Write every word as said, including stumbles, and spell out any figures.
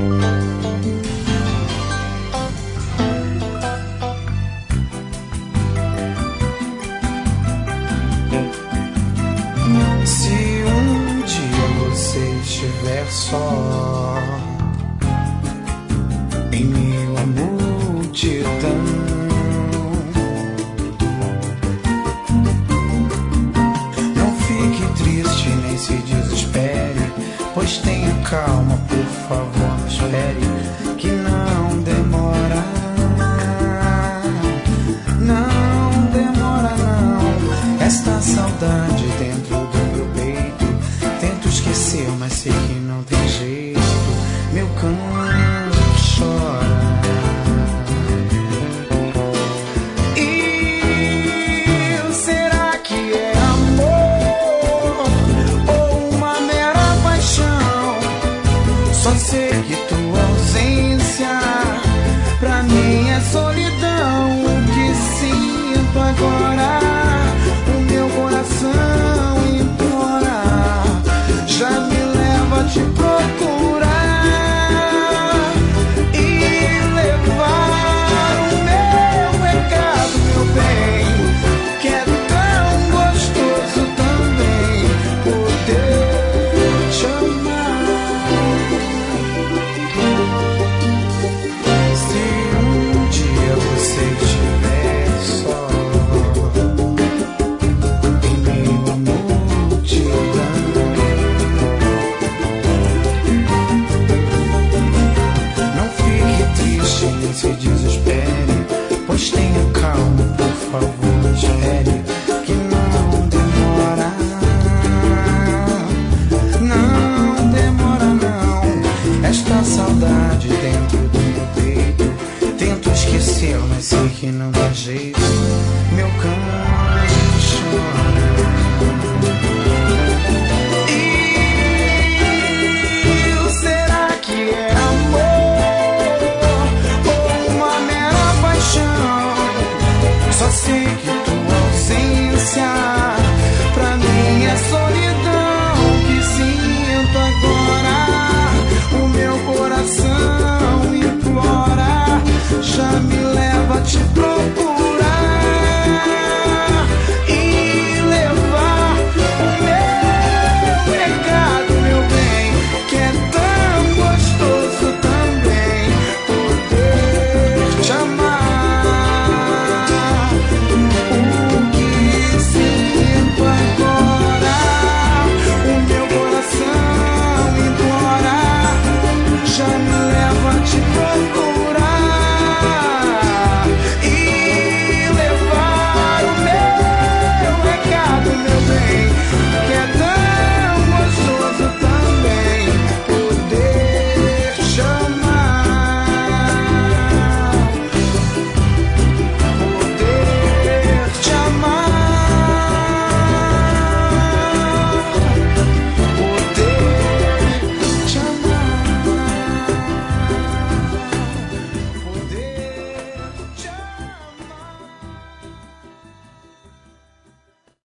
Se um dia você estiver só em meio à multidão, não fique triste nem se desespere, pois tenha calma, por favor, espere, que não demora, não demora não. Esta saudade dentro do meu peito, tento esquecer, mas sei que não tem jeito.